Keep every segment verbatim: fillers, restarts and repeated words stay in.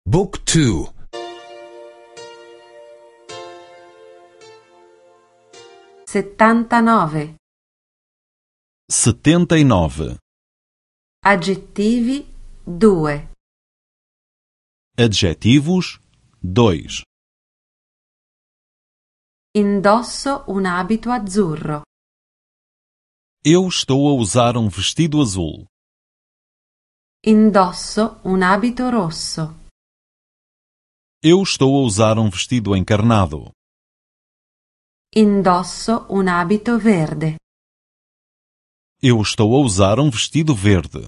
Book two. settantanove. setenta e nove. Aggettivi due. Adjetivos dois. Indosso un abito azzurro. Eu estou a usar um vestido azul. Indosso un abito rosso. Eu estou a usar um vestido encarnado. Indosso un abito verde. Eu estou a usar um vestido verde.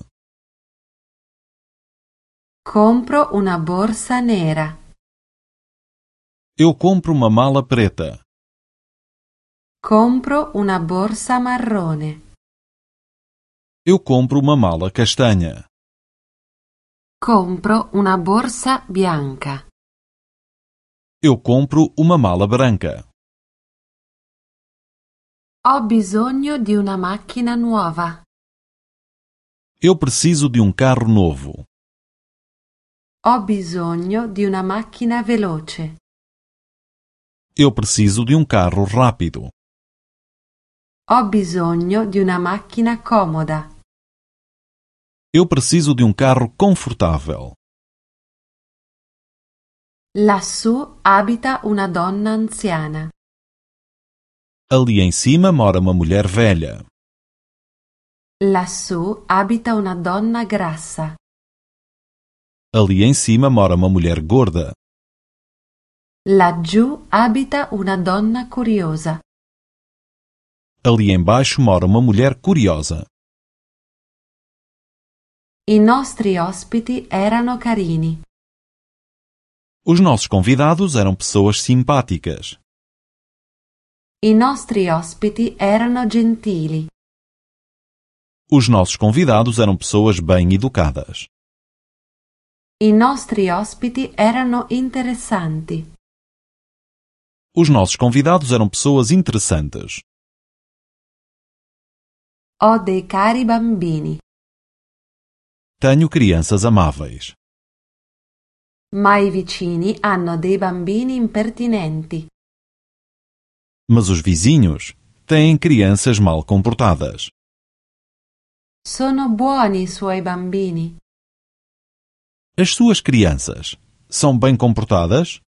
Compro una borsa nera. Eu compro uma mala preta. Compro una borsa marrone. Eu compro uma mala castanha. Compro una borsa bianca. Eu compro uma mala branca. Ho bisogno di una macchina nuova. Eu preciso de um carro novo. Ho bisogno di una macchina veloce. Eu preciso de um carro rápido. Ho bisogno di una macchina comoda. Eu preciso de um carro confortável. Lassù abita una donna anziana. Ali em cima mora uma mulher velha. Lassù abita una donna grassa. Ali em cima mora uma mulher gorda. Laggiù abita una donna curiosa. Ali embaixo mora uma mulher curiosa. I nostri ospiti erano carini. Os nossos convidados eram pessoas simpáticas. I nostri ospiti erano gentili. Os nossos convidados eram pessoas bem educadas. I nostri ospiti erano interessanti. Os nossos convidados eram pessoas interessantes. Ho dei cari bambini. Tenho crianças amáveis. Ma i vicini hanno dei bambini impertinenti. Mas os vizinhos têm crianças mal comportadas. Sono buoni i suoi bambini. As suas crianças são bem comportadas?